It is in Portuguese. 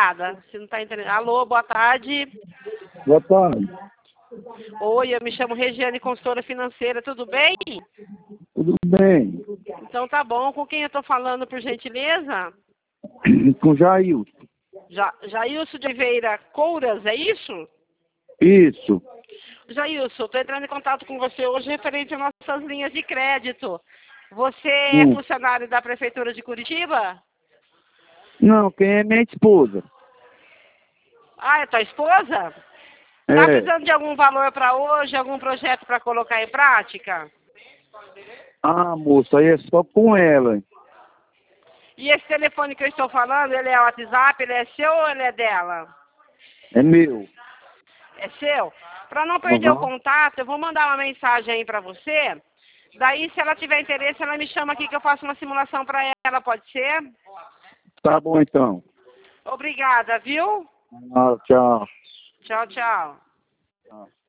desligada. Você não está entendendo. Alô, boa tarde. Boa tarde. Oi, eu me chamo Regiane, consultora financeira, tudo bem? Tudo bem? Então tá bom. Com quem eu estou falando, por gentileza? Com Jair. Jailson de Oliveira Couras, é isso? Isso. Jailson, estou entrando em contato com você hoje referente às nossas linhas de crédito. Você é funcionário da Prefeitura de Curitiba? Não, quem é minha esposa. Ah, é tua esposa? Tá precisando de algum valor para hoje, algum projeto para colocar em prática? Ah, moça, aí é só com ela. E esse telefone que eu estou falando, ele é WhatsApp, ele é seu ou ele é dela? É meu. É seu? Para não perder o contato, eu vou mandar uma mensagem aí para você. Daí, se ela tiver interesse, ela me chama aqui que eu faço uma simulação para ela, pode ser? Tá bom, então. Obrigada, viu? Ah, tchau. Tchau, tchau. Ah.